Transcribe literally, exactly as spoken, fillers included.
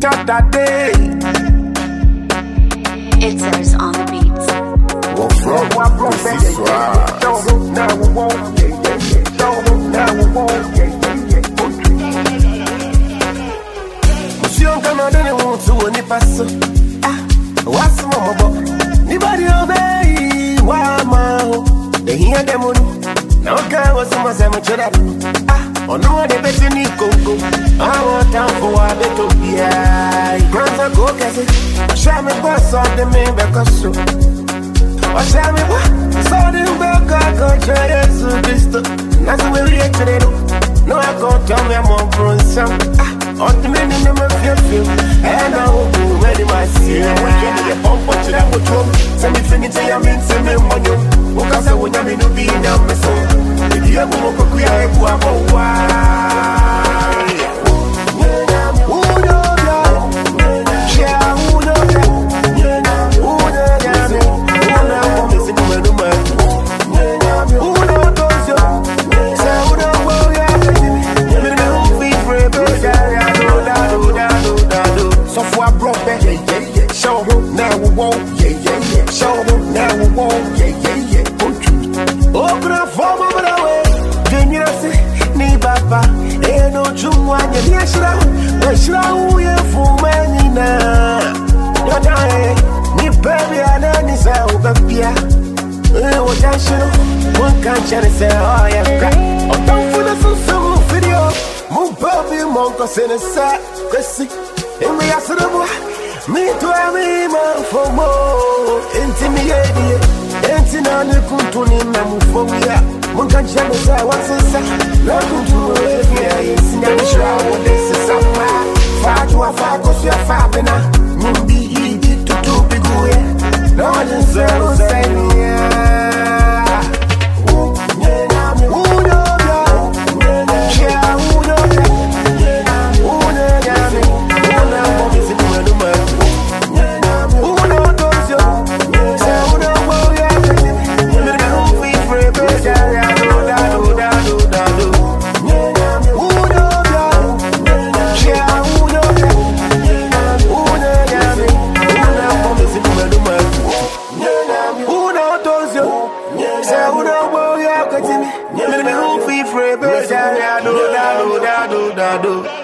day. It's theirs on the beats. What from? This is right. Now we won't. Now we won't. Monsieur, come on, don't want to any pass. Ah, what's my boy? Nobody obey. Why, man? They hear them on. Now, guy was so much I'm ah, oh no, they bet you need cocoa. I want time for a bit of yeah. Grandpa go get it. Show me what's on the main because so. Or show me what? So the back I go try to do. That's the way we react to it. No, I can't tell me I'm on for some. Ah, on the many number feel feel. And I will be ready myself. We're getting a bump to that with you. Send me finish your mean to me when you. Because I want you to be in a soul. If you ever walk a queer, I go up a while. Who knows that? Yeah, who knows that? Who knows that? Who knows that? Who knows those you? Say, who knows where we are? Let me know if we're brave. So far, broke back. Show them now we won't. Show them now we won't. Okra forma para we, genera se ni baba, e no chumwa ni ashra, ashra uye fumani na. Yoda ni baby ana ni sa ubapia, e o jashino, one can't chane se oh yeah crack. O don't feel so so video, mu baby monko se ne sa, kwesi, e me asra mo, me to me man for more, intimidate. Enti na ne kuntuni na mufobia Munga jano za wasisa Na kuntu evia Yesinya mishra wode sisama Fatu wa fako suya fabena Mumbi hidi tutu biguye Na wajinzero sainia Say, who know, boy, you're cutting me. Let me move free, baby. Da, da, do, da, do, da, do, da, do.